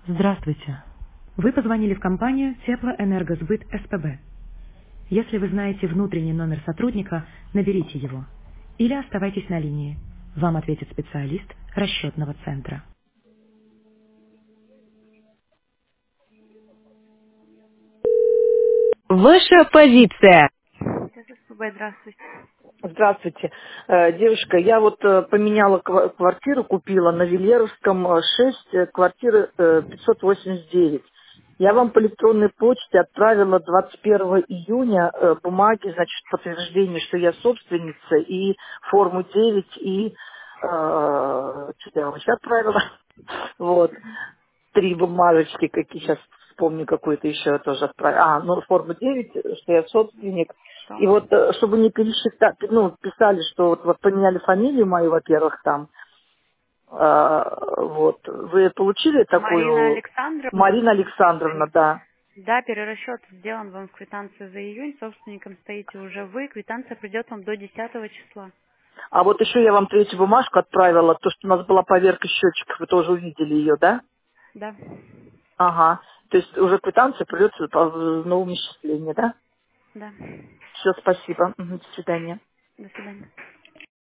Здравствуйте. Вы позвонили в компанию Теплоэнергосбыт СПБ. Если вы знаете внутренний номер сотрудника, наберите его. Или оставайтесь на линии. Вам ответит специалист расчетного центра. Ваша позиция. СПБ, здравствуйте. Здравствуйте. Девушка, я вот поменяла квартиру, купила на Велеровском 6, квартира 589. Я вам по электронной почте отправила 21 июня бумаги, значит, подтверждение, что я собственница, и форму 9, и что я вам еще отправила. Вот. Три бумажечки, какие сейчас вспомню, какую-то еще тоже отправила. Ну, форму 9, что я собственник. Что? И вот, чтобы не пересчитать, писали, что вот поменяли фамилию мою, во-первых, там, вот, вы получили Марина такую, Александровна. Марина Александровна, да. Да, перерасчет сделан вам в квитанцию за июнь. Собственником стоите уже вы. Квитанция придет вам до 10 числа. А вот еще я вам третью бумажку отправила, то, что у нас была поверка счетчиков, вы тоже увидели ее, да? Да. Ага. То есть уже квитанция придется по новому исчислению, да? Да. Все, спасибо. Мгм, до свидания. До свидания.